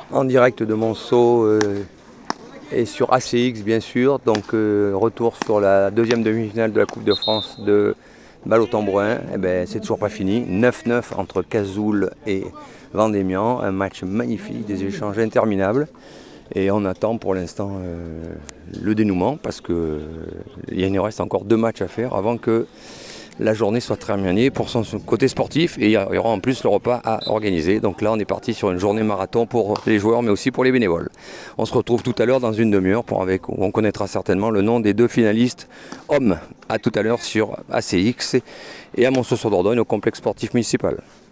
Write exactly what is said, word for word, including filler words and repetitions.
En direct de Monceau euh, et sur A C X bien sûr. Donc euh, retour sur la deuxième demi-finale de la Coupe de France de Balle-au-Tambourin. Eh ben, c'est toujours pas fini. neuf neuf entre Cazoul et Vendémian. Un match magnifique, des échanges interminables. Et on attend pour l'instant euh, le dénouement parce qu'il euh, nous reste encore deux matchs à faire avant que la journée soit terminée pour son côté sportif, et il y aura en plus le repas à organiser. Donc là on est parti sur une journée marathon pour les joueurs mais aussi pour les bénévoles. On se retrouve tout à l'heure dans une demi-heure pour avec, où on connaîtra certainement le nom des deux finalistes hommes. À tout à l'heure sur A C X et à Monceau-sur-Dordogne au complexe sportif municipal.